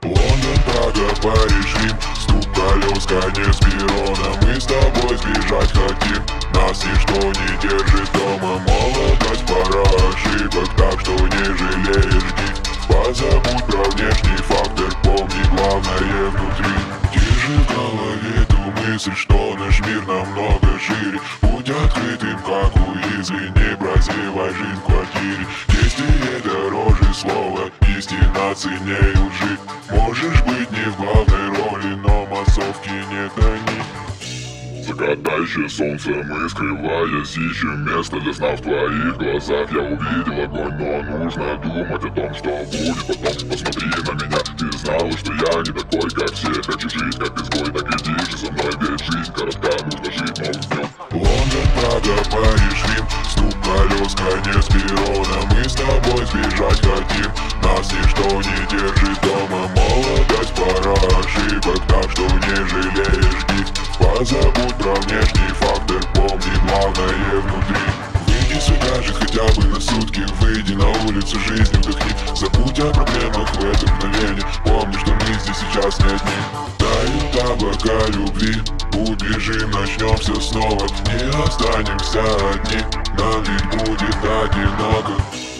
Лондон, Прага, Париж, Рим, стук колес, конец перрона. Мы с тобой сбежать хотим, нас ничто не держит дома. Молодость, пора ошибок, так что не жалеешь, жди. Позабудь про внешний фактор, помни главное внутри. Держи в голове ту мысль, что наш мир намного шире. Будь открытым, как у Изли, не прозевай жизнь в квартире. Действие дороже слова, истина ценнее лжи. Можешь быть не в главной роли, но массовки не тони. Закатающее солнце, мы скрываясь ищем место для сна. В твоих глазах я увидел огонь, но нужно думать о том, что будет потом. Посмотри на меня, ты знала, что я не такой, как все. Хочу жить как изгой, так иди же со мной, ведь жизнь коротка, нужно жить новым днем. Лондон, Прага, Париж, Рим, стук колес, конец перрона. Мы с тобой сбежать хотим, нас ничто не держит дома. Молодость, пора ошибок, так что не жалеешь, жди. Позабудь про внешний фактор, помни главное внутри. Выйди сюда, жить хотя бы на сутки, выйди на улицу, жизнь вдохни. Забудь о проблемах в это мгновение, помни, что мы здесь сейчас не одни. Дают облака любви, убежим, начнем все снова. Не останемся одни, нам ведь будет одиноко.